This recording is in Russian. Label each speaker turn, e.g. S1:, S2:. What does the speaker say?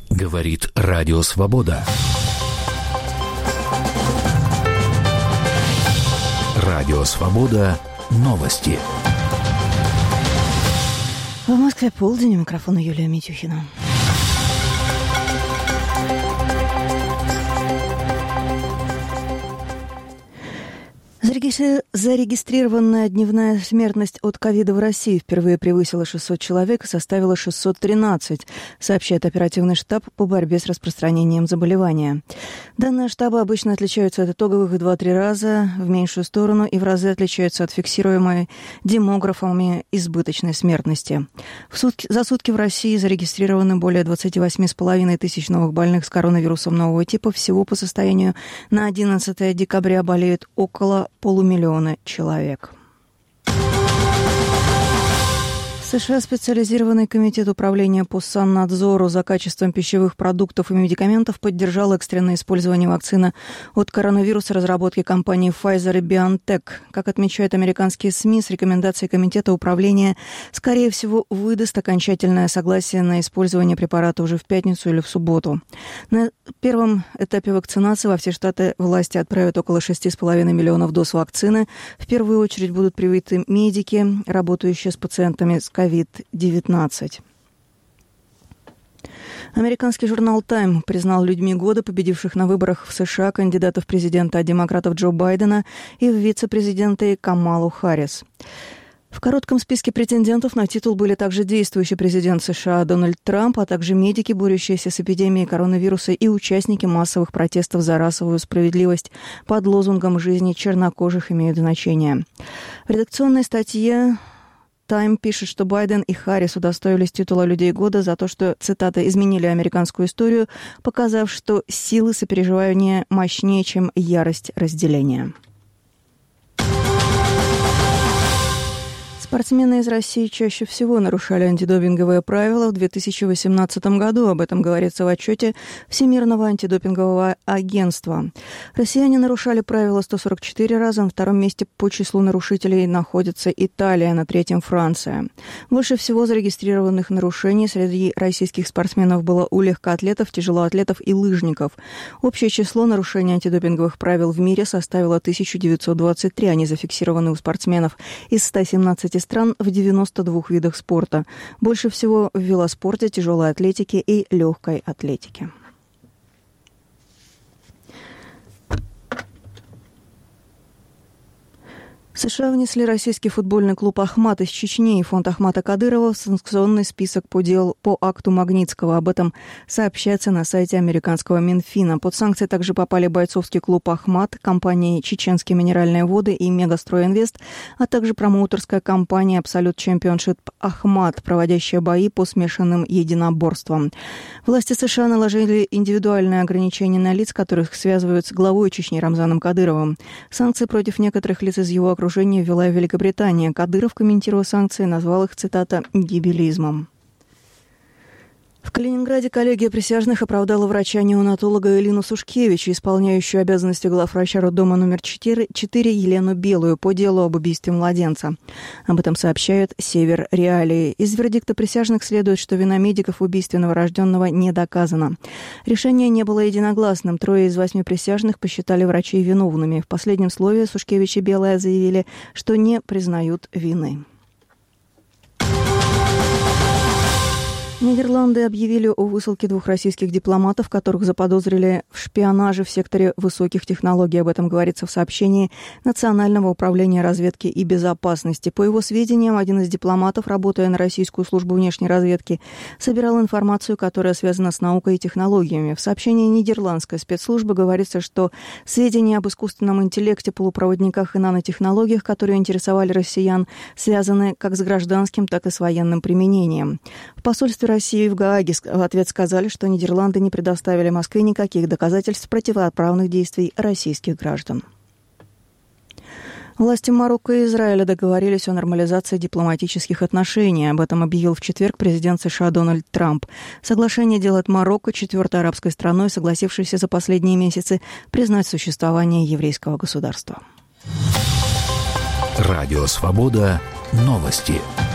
S1: Говорит Радио Свобода. Радио Свобода. Новости.
S2: В Москве полдень. У микрофона Юлия Митюхина. Зарегистрированная дневная смертность от ковида в России впервые превысила 600 человек и составила 613, сообщает оперативный штаб по борьбе с распространением заболевания. Данные штаба обычно отличаются от итоговых в 2-3 раза в меньшую сторону и в разы отличаются от фиксируемой демографами избыточной смертности. За сутки в России зарегистрированы более 28,5 тысяч новых больных с коронавирусом нового типа. Всего по состоянию на 11 декабря болеют около 500 000 человек. В США специализированный комитет управления по саннадзору за качеством пищевых продуктов и медикаментов поддержал экстренное использование вакцины от коронавируса разработки компании Pfizer и BioNTech. Как отмечают американские СМИ, с рекомендацией комитета управления, скорее всего, выдаст окончательное согласие на использование препарата уже в пятницу или в субботу. На первом этапе вакцинации во все штаты власти отправят около 6,5 миллионов доз вакцины. В первую очередь будут привиты медики, работающие с пациентами с COVID-19. Американский журнал «Тайм» признал людьми года победивших на выборах в США кандидатов в президента от демократов Джо Байдена и в вице-президенты Камалу Харрис. В коротком списке претендентов на титул были также действующий президент США Дональд Трамп, а также медики, борющиеся с эпидемией коронавируса, и участники массовых протестов за расовую справедливость под лозунгом «Жизни чернокожих имеют значение». В редакционной статье «Тайм» пишет, что Байден и Харрис удостоились титула людей года за то, что, цитата, «изменили американскую историю, показав, что силы сопереживания мощнее, чем ярость разделения». Спортсмены из России чаще всего нарушали антидопинговые правила в 2018 году. Об этом говорится в отчете Всемирного антидопингового агентства. Россияне нарушали правила 144 раза. На втором месте по числу нарушителей находится Италия, на третьем Франция. Больше всего зарегистрированных нарушений среди российских спортсменов было у легкоатлетов, тяжелоатлетов и лыжников. Общее число нарушений антидопинговых правил в мире составило 1923. Они зафиксированы у спортсменов из 117 стран в 92 видах спорта. Больше всего в велоспорте, тяжелой атлетике и легкой атлетике. США внесли российский футбольный клуб «Ахмат» из Чечни и фонд Ахмата Кадырова в санкционный список по акту Магнитского. Об этом сообщается на сайте американского Минфина. Под санкции также попали бойцовский клуб «Ахмат», компании «Чеченские минеральные воды» и «Мегастройинвест», а также промоутерская компания «Абсолют Чемпионшип Ахмат», проводящая бои по смешанным единоборствам. Власти США наложили индивидуальные ограничения на лиц, которых связывают с главой Чечни Рамзаном Кадыровым. Санкции против некоторых лиц из его окружения ввела Великобритания. Кадыров, комментируя санкции, назвал их, цитата, «дебилизмом». В Калининграде коллегия присяжных оправдала врача-неонатолога Элину Сушкевич, исполняющую обязанности главврача роддома номер 4 Елену Белую по делу об убийстве младенца. Об этом сообщают «Север Реалии». Из вердикта присяжных следует, что вина медиков в убийстве новорожденного не доказана. Решение не было единогласным. 3 из 8 присяжных посчитали врачей виновными. В последнем слове Сушкевич и Белая заявили, что не признают вины. Нидерланды объявили о высылке 2 российских дипломатов, которых заподозрили в шпионаже в секторе высоких технологий. Об этом говорится в сообщении Национального управления разведки и безопасности. По его сведениям, один из дипломатов, работая на российскую службу внешней разведки, собирал информацию, которая связана с наукой и технологиями. В сообщении нидерландской спецслужбы говорится, что сведения об искусственном интеллекте, полупроводниках и нанотехнологиях, которые интересовали россиян, связаны как с гражданским, так и с военным применением. В посольстве России в Гааге в ответ сказали, что Нидерланды не предоставили Москве никаких доказательств противоправных действий российских граждан. Власти Марокко и Израиля договорились о нормализации дипломатических отношений. Об этом объявил в четверг президент США Дональд Трамп. Соглашение делает Марокко 4-й арабской страной, согласившейся за последние месяцы признать существование еврейского государства.
S1: Радио «Свобода». Новости.